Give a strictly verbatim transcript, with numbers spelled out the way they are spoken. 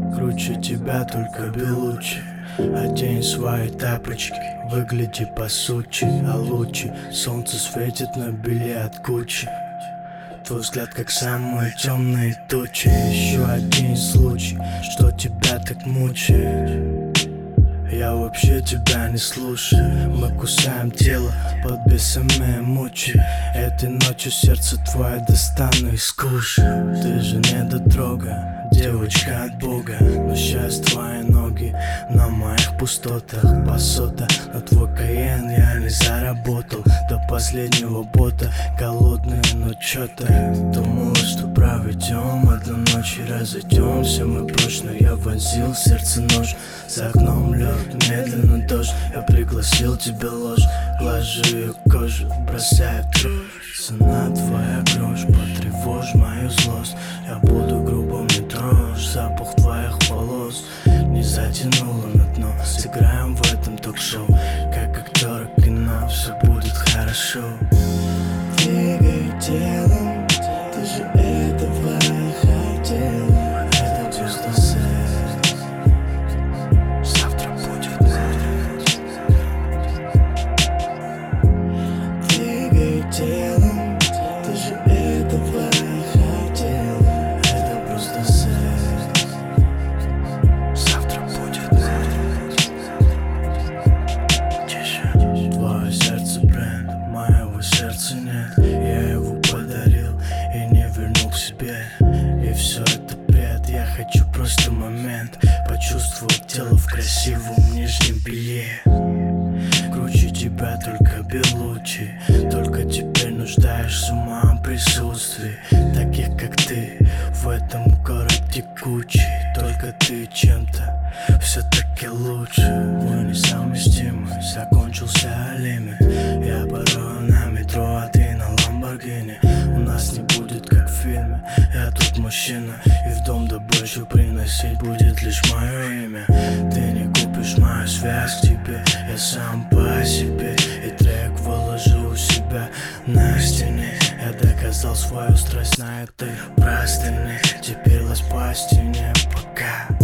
Круче тебя только Белучи. Одень свои тапочки, выгляди по сути, а лучи. Солнце светит на белье от Гуччи. Твой взгляд как самые темные тучи. Еще один случай, что тебя так мучает. Я вообще тебя не слушаю. Мы кусаем тело под бесами мучи. Этой ночью сердце твое достану и скушаю. Ты же не дотрога, девочка от Бога. Но счастье твои ноги на моих пустотах. Басота на твой каен я не заработал. До последнего бота голодный, но чё-то думал, что проведем одну ночь и разойдемся мы прочно. Я вонзил в сердце нож, за окном лед, медленно дождь. Я пригласил тебя ложь, глажу ее кожу, бросаю в дрожь. Цена твоя грош, потревожь мою злость. Я буду грубо, мне дрожь, запах твоих волос не затянуло на дно. Сыграем в этом ток-шоу, как актеры кино. Все будет хорошо. Двигай телом, ты же этого и хотела. Это просто секс, завтра будет ночь. Двигай телом, ты же этого и хотела. Это просто секс, завтра будет ночь. Тише. Твое сердце бренд, моего сердца нет. Я его подарил и не вернул к себе. И все это бред, я хочу просто момент почувствовать тело в красивом нижнем белье. Круче тебя только Белучи. Только теперь нуждаешься в моем присутствии. Таких как ты в этом городе кучи. Только ты чем-то все-таки лучше. Мы несовместимы, закончился лимит. Я порою на метро, а ты на Ламборгини. У нас не будет как в фильме. Я тут мужчина, и в дом добычу приносить будет лишь мое имя. Ты не купишь мою связь к тебе, я сам по себе. И трек выложу у себя на стене. Я доказал свою страсть на этой простыне. Теперь лазь по стене, пока